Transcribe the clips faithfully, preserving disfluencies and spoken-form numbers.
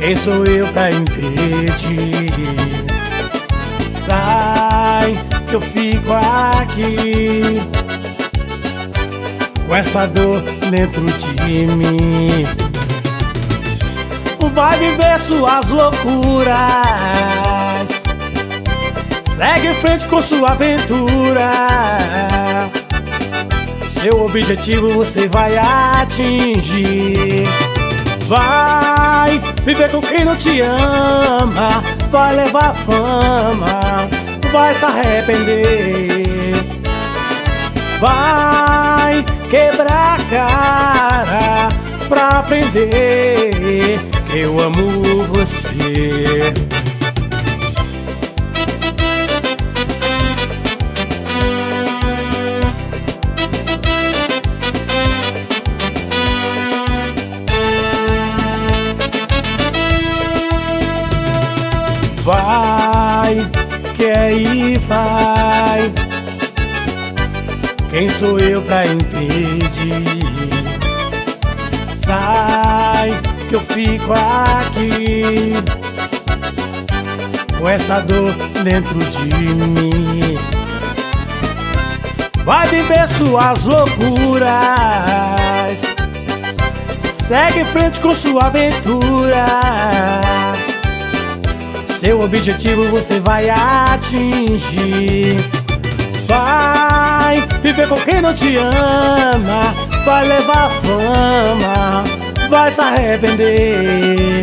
Quem sou eu pra impedir? Sai, que eu fico aqui com essa dor dentro de mim. Vai viver suas loucuras, segue em frente com sua aventura. Seu objetivo você vai atingir. Vai viver com quem não te ama, vai levar fama, vai se arrepender. Vai quebrar a cara pra aprender que eu amo você. Vai, que aí vai. Quem sou eu pra impedir? Sai, que eu fico aqui com essa dor dentro de mim. Vai viver suas loucuras, segue em frente com sua aventura. Seu objetivo você vai atingir. Vai viver com quem não te ama, vai levar fama, vai se arrepender.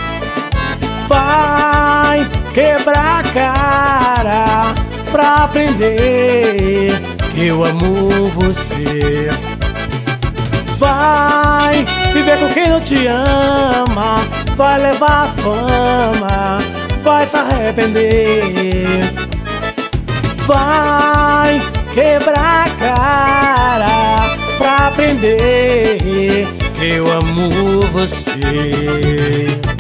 Vai quebrar a cara pra aprender que eu amo você. Vai viver com quem não te ama, vai levar fama, vai se arrepender. Vai quebrar a cara pra aprender que eu amo você.